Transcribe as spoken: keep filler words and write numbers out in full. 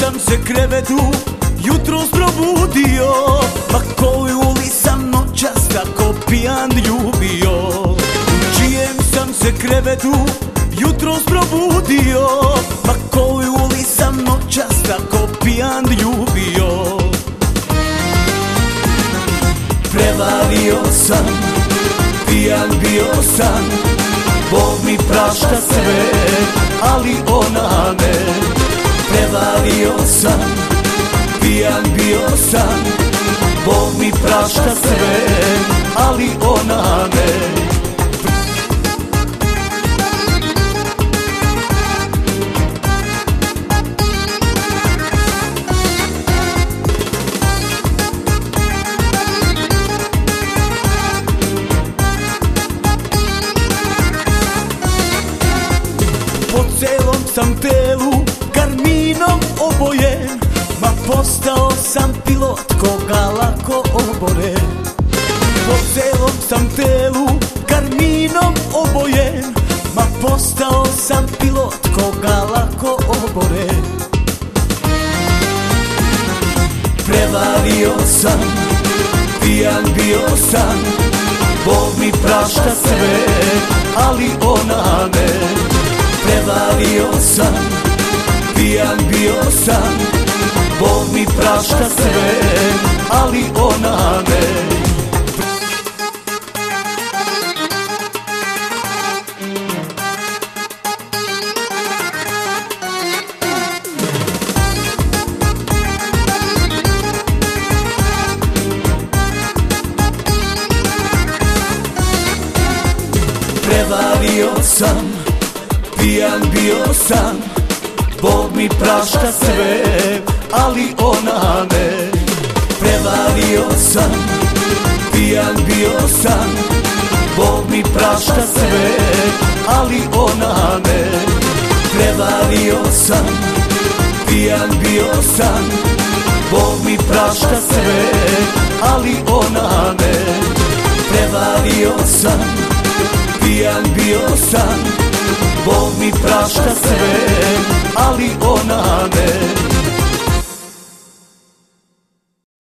sam se krevetu jutros probudio, ma koju li sam noćas tako pijan ljubio. U čijem sam se krevetu jutros probudio, ma koju li sam noćas tako pijan ljubio. Prevario sam, pijan bio sam, Bog mi prašta sve, ali ona me. Prevario sam, pijan bio sam, Bog mi prašta sve, ali ona me. Po celom sam telu karminom obojen, ma postao sam pilot koga lako obore. Po celom sam telu karminom obojen, ma postao sam pilot koga lako obore. Prevario sam, pijan bio sam, Bog mi prašta sve, ali ona me. Prevario sam, pijan bio sam, Bog mi prašta sve, ali ona me. Prevario sam, pijan bio sam, Bog mi prašta sve, ali ona me. Prevario sam, pijan bio sam, Bog mi prašta sve, ali ona me. Prevario sam, pijan bio sam, Bog mi prašta sve, ali ona me. Prevario sam, pijan bio sam, Bog mi prašta sve,